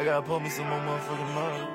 gotta pull me some more motherfucking love.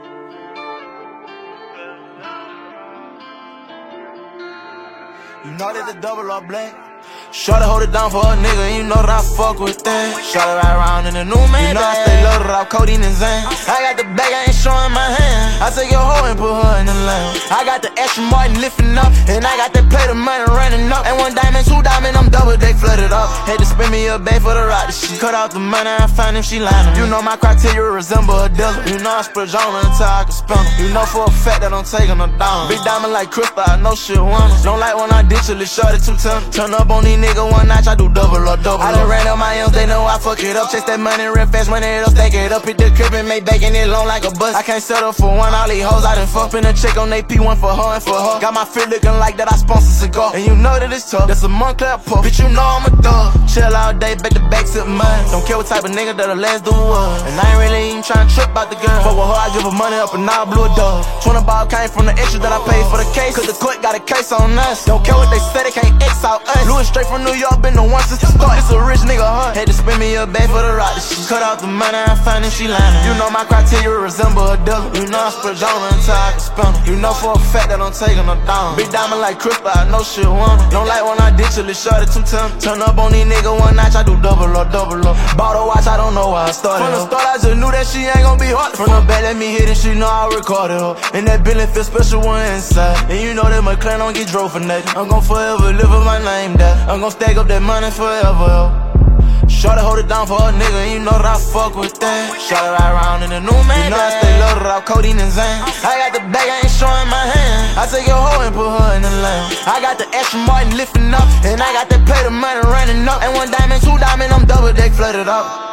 You know that the double or black. Shorty hold it down for a nigga, and you know that I fuck with that. Shorty ride around in the new man. You know I stay loaded off codeine and Zan. I got the bag, I ain't showing my hand. I take your hoe and put her in the lane. I got the extra Martin lifting up, and I got that plate of money running up. And 1 diamond, 2 diamond, I'm double deck flooded up. Had to spend me a bay for the ride, shit. Cut out the money, I find if she lying. You know my criteria resemble a dealer. You know I splurge on her until I can spend her. You know for a fact that I'm taking her down. Big diamond like crystal, I know shit wanna. Don't like when I ditch her, let's short it 2 times. Turn up on these nigga 1 notch, I do double or double. I done ran up my M's, they know I fuck it up. Chase that money real fast, run it up, stack it up. Hit the crib and make bacon it long like a bus. I can't settle for one, all these hoes I done fuck. Spin a check on AP, one for her and for her. Got my fit looking like that I sponsor cigar. And you know that it's tough, that's a Montclair puff. Bitch, you know I'm a thug. Chill all day, back to back, sip mine. Don't care what type of nigga that'll last the what. And I ain't really even tryna trip about the girl. Fuck with her, I give her money up and now I blew a dub. 20 ball came from the extra that I paid for the case. Cause the court got a case on us. Don't care what they say, they can't X out us. Louis straight from New York, been the one since the start. It's a rich nigga hunt. Had to spend me a bag for the ride. She cut out the money, I find if she lying. You know my criteria resemble a dealer. You know I splurge on her until I can spend her. You know for a fact that I'm taking her down. Big diamond like crystal, I know shit wanna. Don't like when I ditch her, let's short it 2 times. Turn up on these nigga 1 notch, I do double or double up. Bought a watch, I don't know why I started. From the start, I just knew that she ain't gon' be hard. From the back, let me hit it, she know I recorded her. And that Bentley feel special one inside. And you know that McLaren don't get drove for nothing. I'm gon' forever live with my name there. I'm gon' stack up that money forever. Shorty hold it down for a nigga, and you know that I fuck with that. Shorty ride around in the new man. You know I stay loaded off codeine and Zan. I got the bag, I ain't showing my hand. I take your hoe and put her in the lane. I got the extra Martin lifting up, and I got that plate of money running up. And 1 diamond, 2 diamond, I'm double deck flooded up.